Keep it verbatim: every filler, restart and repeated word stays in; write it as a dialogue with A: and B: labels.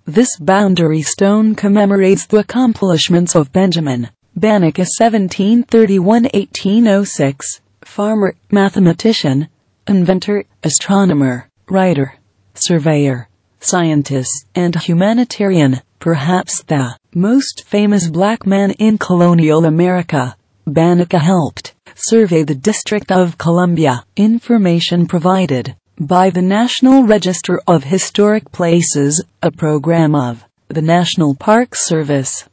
A: This boundary stone commemorates the accomplishments of Benjamin Banneker seventeen thirty-one to eighteen oh six, farmer, mathematician, inventor, astronomer, writer, surveyor, scientist, and humanitarian, perhaps the most famous black man in colonial America. Banneker helped survey the District of Columbia. Information provided by the National Register of Historic Places, a program of the National Park Service.